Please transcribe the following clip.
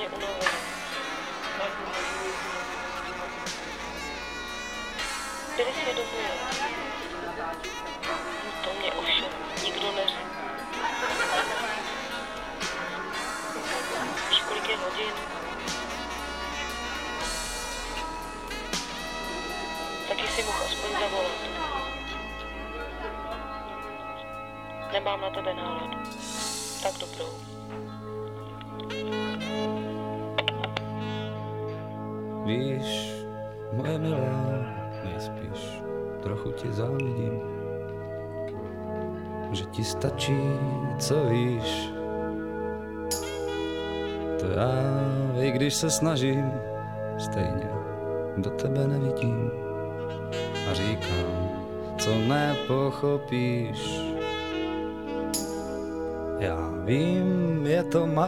totálně unavený. Byli svědomí. To mě ovšem nikdo neřekl. Víš, kolik je hodin? Taky si mohl aspoň zavolat. Nemám na tebe náladu. Tak dobrou. Víš, moje milá, nejspíš trochu ti závidím, že ti stačí, co víš. To já, i když se snažím, stejně do tebe nevidím a říkám, co nepochopíš. Já vím, je to marné.